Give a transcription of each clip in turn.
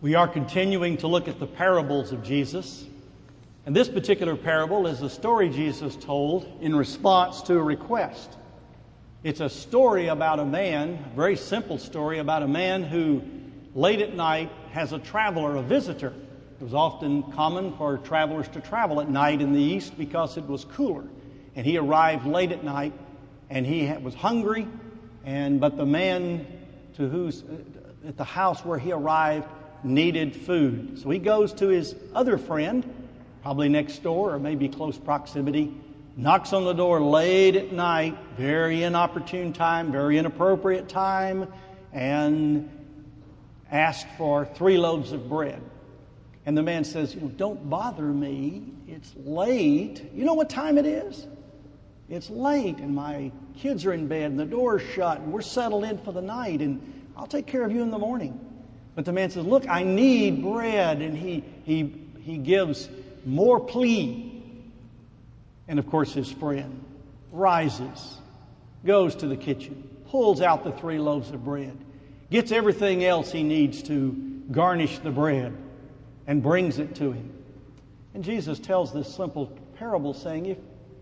We are continuing to look at the parables of Jesus. And this particular parable is a story Jesus told in response to a request. It's a story about a man, a very simple story about a man who late at night has a traveler, a visitor. It was often common for travelers to travel at night in the East because it was cooler. And he arrived late at night and he was hungry, but the man at the house where he arrived needed food. So he goes to his other friend, probably next door or maybe close proximity, knocks on the door late at night, very inopportune time, very inappropriate time, and asked for 3 loaves of bread. And the man says, "Don't bother me. It's late. You know what time it is? It's late, and my kids are in bed, and the door's shut, and we're settled in for the night, and I'll take care of you in the morning." But the man says, "Look, I need bread," and he gives more plea. And of course his friend rises, goes to the kitchen, pulls out the 3 loaves of bread, gets everything else he needs to garnish the bread, and brings it to him. And Jesus tells this simple parable saying,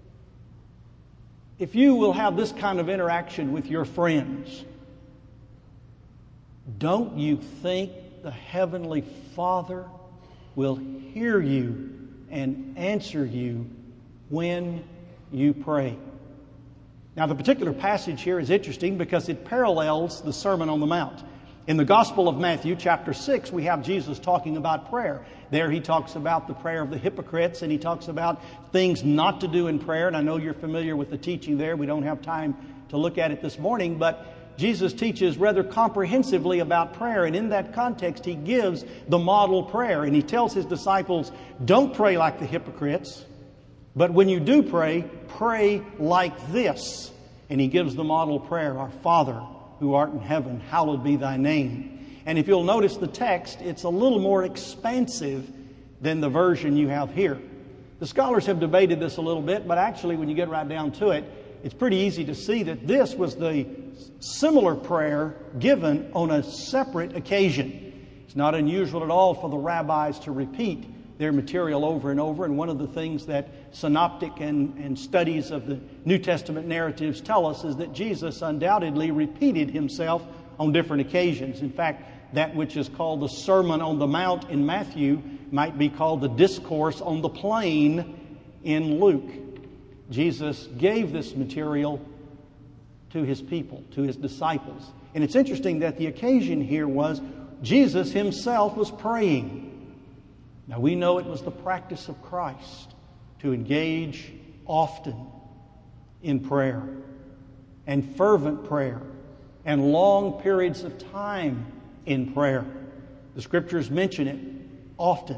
if you will have this kind of interaction with your friends, don't you think the Heavenly Father will hear you and answer you when you pray? Now, the particular passage here is interesting because it parallels the Sermon on the Mount. In the Gospel of Matthew, chapter 6, we have Jesus talking about prayer. There he talks about the prayer of the hypocrites, and he talks about things not to do in prayer. And I know you're familiar with the teaching there. We don't have time to look at it this morning, but Jesus teaches rather comprehensively about prayer. And in that context, he gives the model prayer. And he tells his disciples, don't pray like the hypocrites, but when you do pray, pray like this. And he gives the model prayer, Our Father, who art in heaven, hallowed be thy name. And if you'll notice the text, it's a little more expansive than the version you have here. The scholars have debated this a little bit, but actually when you get right down to it, it's pretty easy to see that this was the similar prayer given on a separate occasion. It's not unusual at all for the rabbis to repeat their material over and over. And one of the things that synoptic and studies of the New Testament narratives tell us is that Jesus undoubtedly repeated himself on different occasions. In fact, that which is called the Sermon on the Mount in Matthew might be called the Discourse on the Plain in Luke. Jesus gave this material to his people, to his disciples. And it's interesting that the occasion here was Jesus himself was praying. Now we know it was the practice of Christ to engage often in prayer and fervent prayer and long periods of time in prayer. The Scriptures mention it often,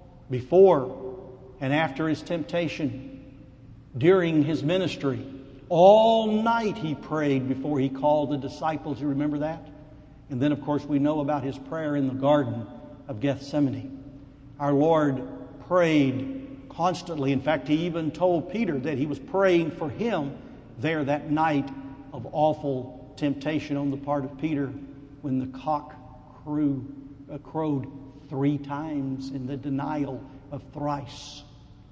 before and after his temptation, during his ministry. All night he prayed before he called the disciples. You remember that? And then, of course, we know about his prayer in the Garden of Gethsemane. Our Lord prayed constantly. In fact, he even told Peter that he was praying for him there that night of awful temptation on the part of Peter when the cock crowed 3 times in the denial of thrice.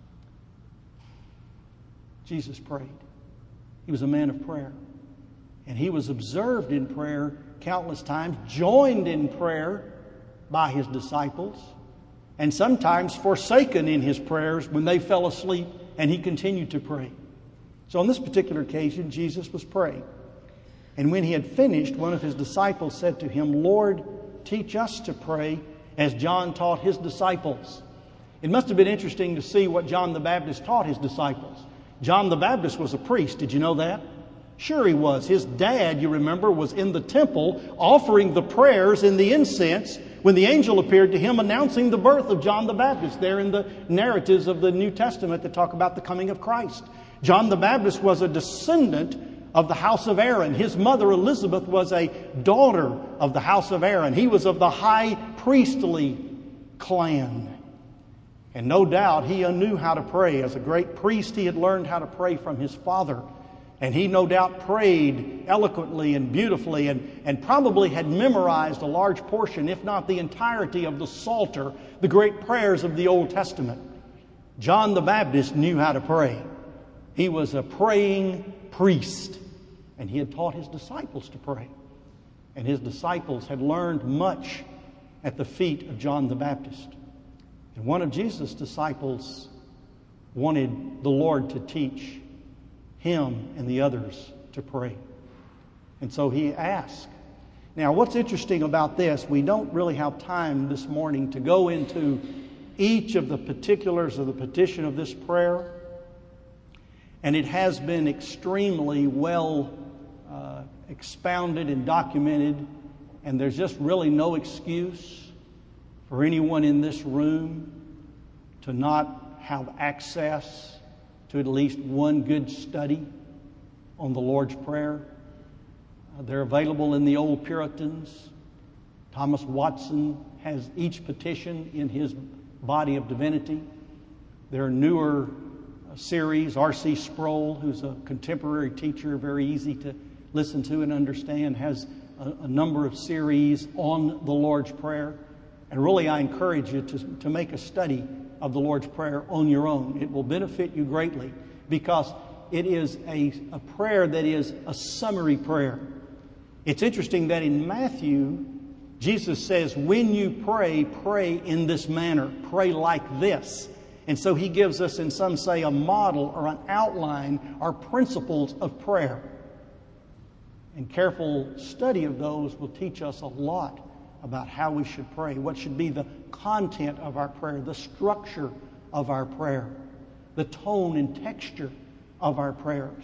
Jesus prayed. He was a man of prayer. And he was observed in prayer countless times, joined in prayer by his disciples, and sometimes forsaken in his prayers when they fell asleep and he continued to pray. So on this particular occasion, Jesus was praying. And when he had finished, one of his disciples said to him, Lord, teach us to pray as John taught his disciples. It must have been interesting to see what John the Baptist taught his disciples. John the Baptist was a priest. Did you know that? Sure he was. His dad, you remember, was in the temple offering the prayers and the incense when the angel appeared to him announcing the birth of John the Baptist there in the narratives of the New Testament that talk about the coming of Christ. John the Baptist was a descendant of the house of Aaron. His mother Elizabeth was a daughter of the house of Aaron. He was of the high priestly clan. And no doubt he knew how to pray. As a great priest, he had learned how to pray from his father. And he no doubt prayed eloquently and beautifully and probably had memorized a large portion, if not the entirety of the Psalter, the great prayers of the Old Testament. John the Baptist knew how to pray. He was a praying priest, and he had taught his disciples to pray. And his disciples had learned much at the feet of John the Baptist. And one of Jesus' disciples wanted the Lord to teach him and the others to pray. And so he asked. Now, what's interesting about this, we don't really have time this morning to go into each of the particulars of the petition of this prayer. And it has been extremely well expounded and documented. And there's just really no excuse for anyone in this room to not have access to at least one good study on the Lord's Prayer. They're available in the Old Puritans. Thomas Watson has each petition in his body of divinity. There are newer series. R.C. Sproul, who's a contemporary teacher, very easy to listen to and understand, has a number of series on the Lord's Prayer. And really, I encourage you to make a study of the Lord's Prayer on your own. It will benefit you greatly because it is a prayer that is a summary prayer. It's interesting that in Matthew, Jesus says, when you pray, pray in this manner. Pray like this. And so he gives us, in some say, a model or an outline or principles of prayer. And careful study of those will teach us a lot about how we should pray, what should be the content of our prayer, the structure of our prayer, the tone and texture of our prayers.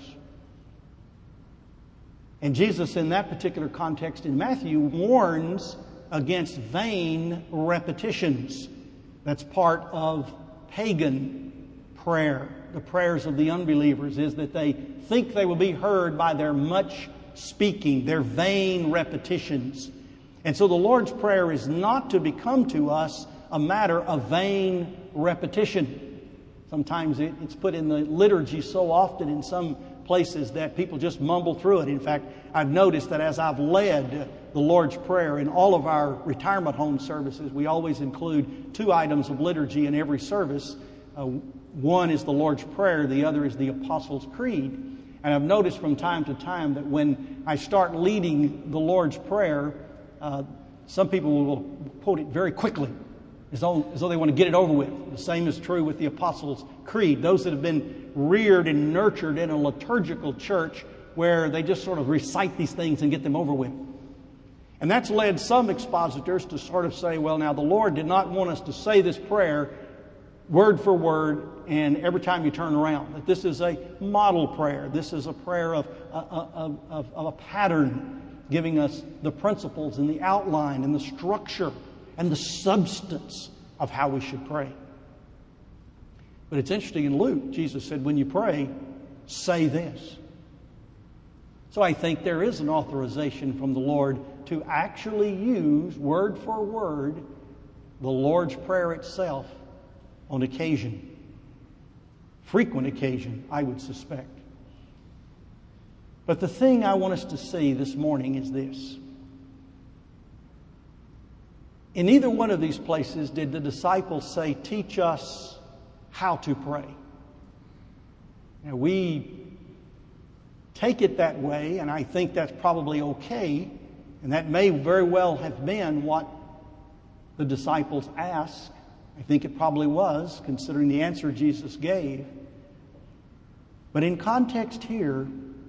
And Jesus, in that particular context in Matthew, warns against vain repetitions. That's part of pagan prayer. The prayers of the unbelievers is that they think they will be heard by their much speaking, their vain repetitions. And so the Lord's Prayer is not to become to us a matter of vain repetition. Sometimes it's put in the liturgy so often in some places that people just mumble through it. In fact, I've noticed that as I've led the Lord's Prayer in all of our retirement home services, we always include 2 items of liturgy in every service. One is the Lord's Prayer, the other is the Apostles' Creed. And I've noticed from time to time that when I start leading the Lord's Prayer, some people will quote it very quickly, as though they want to get it over with. The same is true with the Apostles' Creed. Those that have been reared and nurtured in a liturgical church where they just sort of recite these things and get them over with. And that's led some expositors to sort of say, well, now the Lord did not want us to say this prayer word for word and every time you turn around. That this is a model prayer. This is a prayer of a pattern, giving us the principles and the outline and the structure and the substance of how we should pray. But it's interesting, in Luke, Jesus said, when you pray, say this. So I think there is an authorization from the Lord to actually use, word for word, the Lord's Prayer itself on occasion. Frequent occasion, I would suspect. But the thing I want us to see this morning is this. In either one of these places did the disciples say, teach us how to pray. Now, we take it that way, and I think that's probably okay, and that may very well have been what the disciples asked. I think it probably was, considering the answer Jesus gave. But in context here,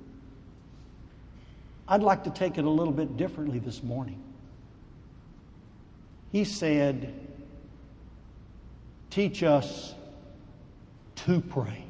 I'd like to take it a little bit differently this morning. He said, teach us to pray.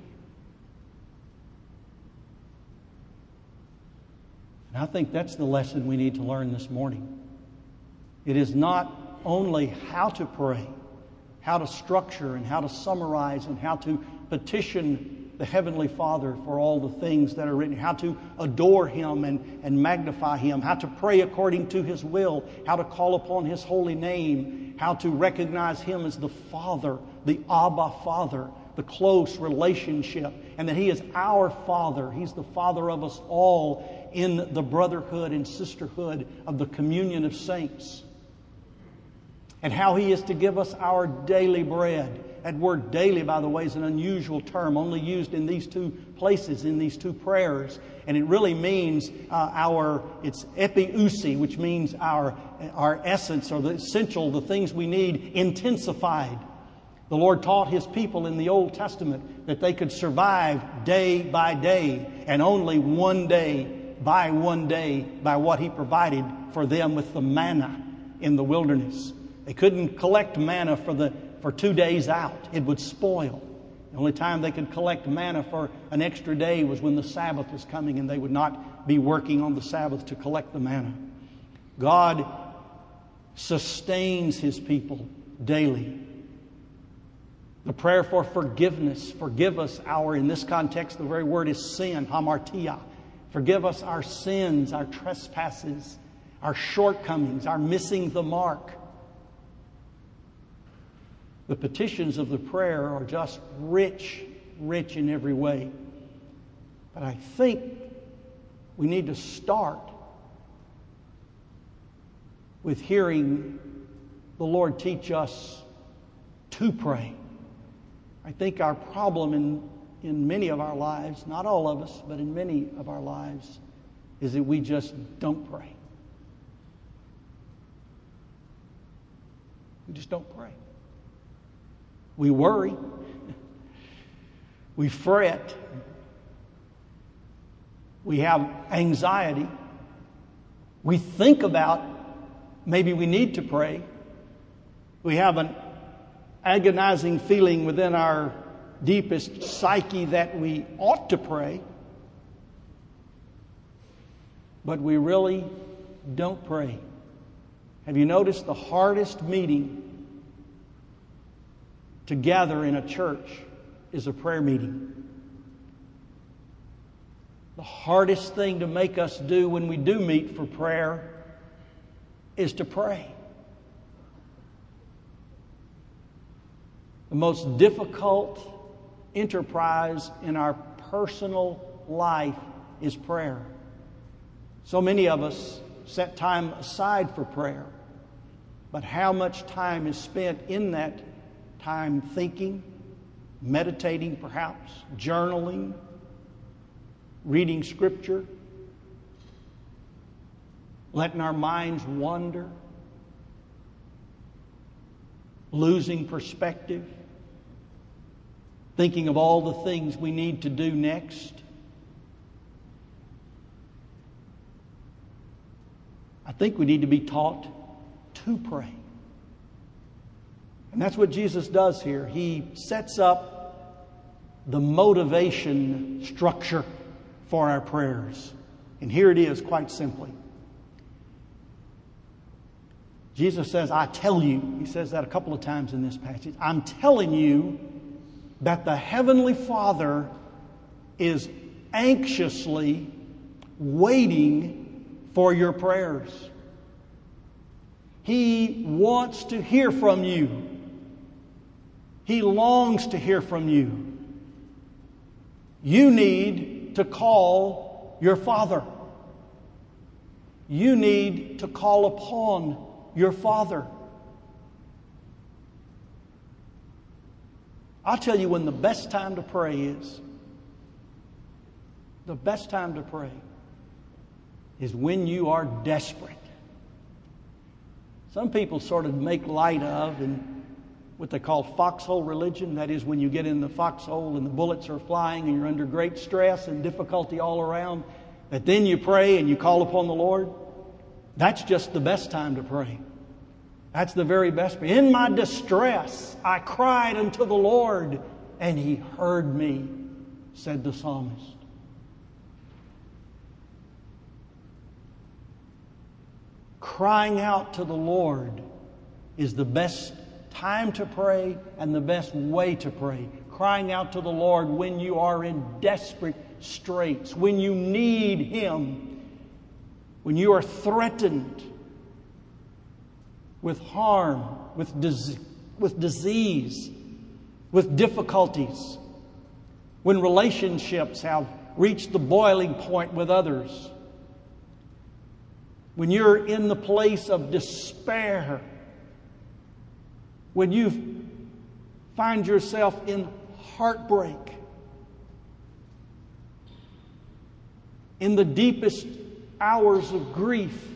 And I think that's the lesson we need to learn this morning. It is not only how to pray, how to structure and how to summarize and how to petition the Heavenly Father for all the things that are written, how to adore Him and magnify Him, how to pray according to His will, how to call upon His holy name, how to recognize Him as the Father, the Abba Father, the close relationship, and that He is our Father. He's the Father of us all in the brotherhood and sisterhood of the communion of saints. And how He is to give us our daily bread. That word daily, by the way, is an unusual term, only used in these two places, in these two prayers. And it really means it's epiousi, which means our essence, or the essential, the things we need, intensified. The Lord taught His people in the Old Testament that they could survive day by day, and only one day by what He provided for them with the manna in the wilderness. They couldn't collect manna for 2 days out. It would spoil. The only time they could collect manna for an extra day was when the Sabbath was coming, and they would not be working on the Sabbath to collect the manna. God sustains His people daily. The prayer for forgiveness. Forgive us in this context, the very word is sin, hamartia. Forgive us our sins, our trespasses, our shortcomings, our missing the mark. The petitions of the prayer are just rich in every way. But I think we need to start with hearing the Lord teach us to pray. I think our problem in many of our lives, not all of us, but in many of our lives, is that we just don't pray. We just don't pray. We worry. We fret. We have anxiety. We think about maybe we need to pray. We have an agonizing feeling within our deepest psyche that we ought to pray. But we really don't pray. Have you noticed the hardest meeting to gather in a church is a prayer meeting? The hardest thing to make us do when we do meet for prayer is to pray. The most difficult enterprise in our personal life is prayer. So many of us set time aside for prayer, but how much time is spent in that time thinking, meditating perhaps, journaling, reading Scripture, letting our minds wander, losing perspective, thinking of all the things we need to do next. I think we need to be taught to pray. And that's what Jesus does here. He sets up the motivation structure for our prayers. And here it is, quite simply. Jesus says, I tell you, He says that a couple of times in this passage, I'm telling you that the Heavenly Father is anxiously waiting for your prayers. He wants to hear from you. He longs to hear from you. You need to call your Father. You need to call upon your Father. I'll tell you when the best time to pray is. The best time to pray is when you are desperate. Some people sort of make light of what they call foxhole religion. That is when you get in the foxhole and the bullets are flying and you're under great stress and difficulty all around, that then you pray and you call upon the Lord. That's just the best time to pray. That's the very best. In my distress, I cried unto the Lord, and He heard me, said the psalmist. Crying out to the Lord is the best time to pray and the best way to pray. Crying out to the Lord when you are in desperate straits, when you need Him, when you are threatened with harm, with disease, with difficulties, when relationships have reached the boiling point with others, when you're in the place of despair, when you find yourself in heartbreak, in the deepest hours of grief,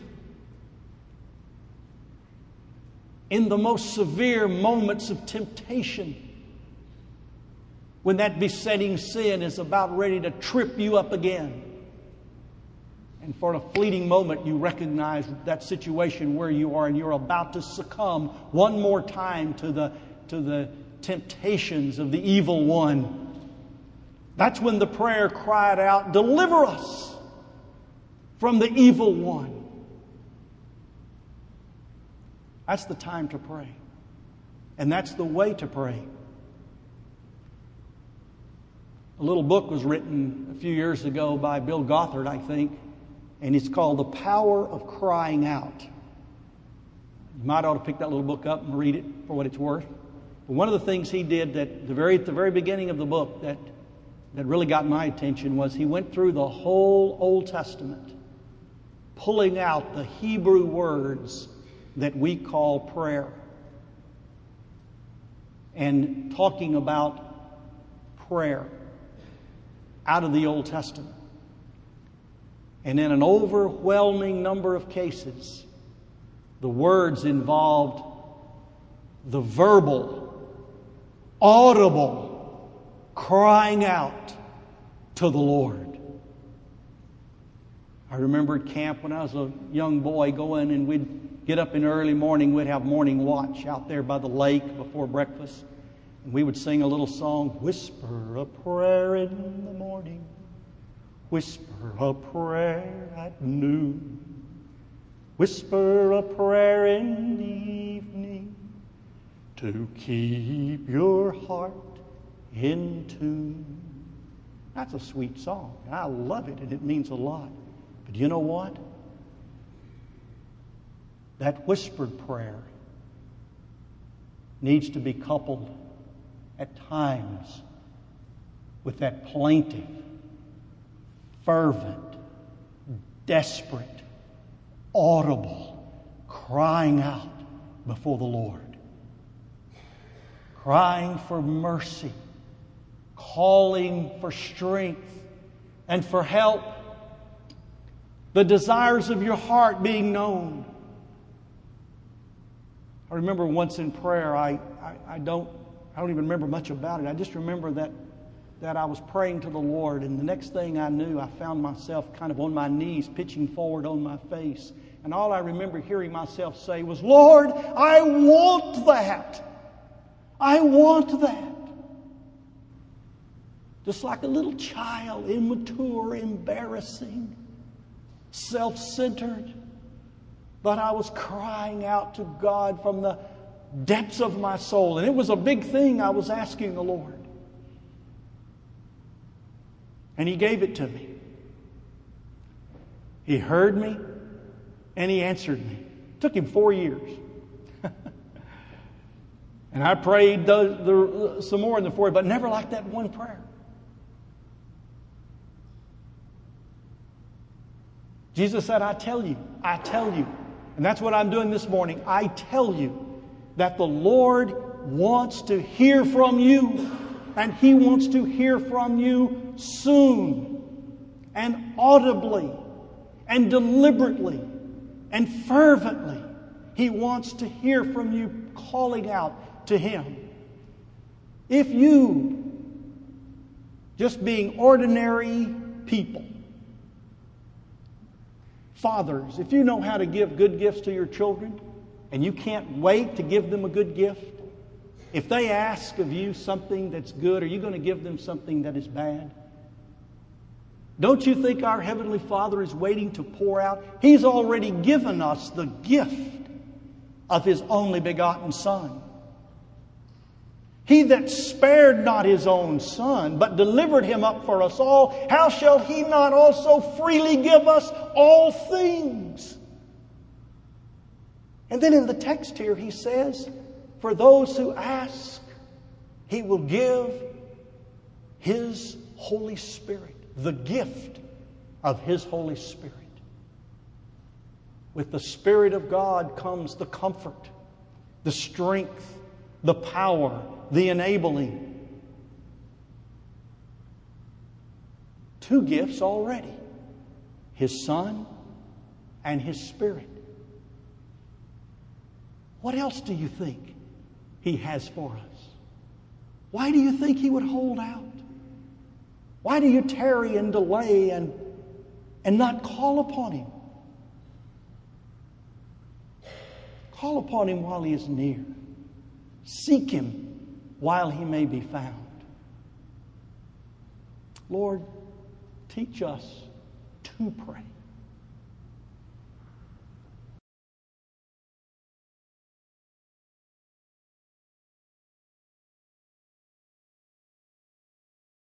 in the most severe moments of temptation, when that besetting sin is about ready to trip you up again. And for a fleeting moment, you recognize that situation where you are and you're about to succumb one more time to the temptations of the evil one. That's when the prayer cried out, "Deliver us from the evil one." That's the time to pray. And that's the way to pray. A little book was written a few years ago by Bill Gothard, I think, and it's called The Power of Crying Out. You might ought to pick that little book up and read it for what it's worth. But one of the things he did at the very beginning of the book that really got my attention was he went through the whole Old Testament, pulling out the Hebrew words that we call prayer, and talking about prayer out of the Old Testament. And in an overwhelming number of cases, the words involved the verbal, audible crying out to the Lord. I remember at camp when I was a young boy going, and we'd get up in the early morning. We'd have morning watch out there by the lake before breakfast. And we would sing a little song, "Whisper a prayer in the morning, whisper a prayer at noon, whisper a prayer in the evening to keep your heart in tune." That's a sweet song. I love it, and it means a lot. But you know what? That whispered prayer needs to be coupled at times with that plaintive, fervent, desperate, audible crying out before the Lord. Crying for mercy, calling for strength and for help. The desires of your heart being known. I remember once in prayer, I don't even remember much about it. I just remember that I was praying to the Lord, and the next thing I knew, I found myself kind of on my knees, pitching forward on my face. And all I remember hearing myself say was, "Lord, I want that. I want that." Just like a little child, immature, embarrassing, self-centered. But I was crying out to God from the depths of my soul. And it was a big thing I was asking the Lord. And He gave it to me. He heard me and He answered me. It took Him 4 years. And I prayed some more in the 4 years, but never like that one prayer. Jesus said, I tell you. And that's what I'm doing this morning. I tell you that the Lord wants to hear from you. And He wants to hear from you soon. And audibly. And deliberately. And fervently. He wants to hear from you calling out to Him. If you, just being ordinary people, fathers, if you know how to give good gifts to your children and you can't wait to give them a good gift, if they ask of you something that's good, are you going to give them something that is bad? Don't you think our Heavenly Father is waiting to pour out? He's already given us the gift of His only begotten Son. He that spared not His own Son, but delivered Him up for us all, how shall He not also freely give us all things? And then in the text here He says, for those who ask, He will give His Holy Spirit, the gift of His Holy Spirit. With the Spirit of God comes the comfort, the strength, the power, the enabling. Two gifts already: His Son and His Spirit. What else do you think He has for us? Why do you think He would hold out? Why do you tarry and delay and not call upon Him? Call upon Him while He is near. Seek Him while He may be found. Lord, teach us to pray.